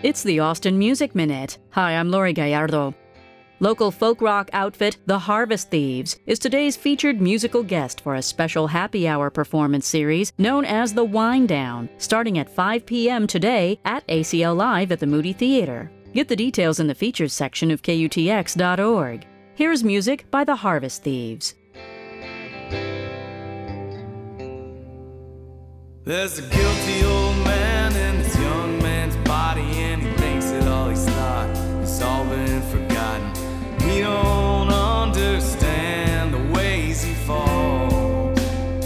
It's the Austin Music Minute. Hi, I'm Lori Gallardo. Local folk rock outfit The Harvest Thieves is today's featured musical guest for a special happy hour performance series known as The Wind Down, starting at 5 p.m. today at ACL Live at the Moody Theater. Get the details in the features section of KUTX.org. Here's music by The Harvest Thieves. There's a guilty old man in this young man's body, and he thinks that all he's thought has all been forgotten. He don't understand the ways he falls,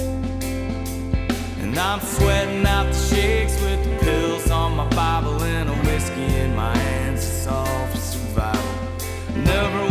and I'm sweating out the shakes with the pills on my Bible and a whiskey in my hands. It's all for survival. Never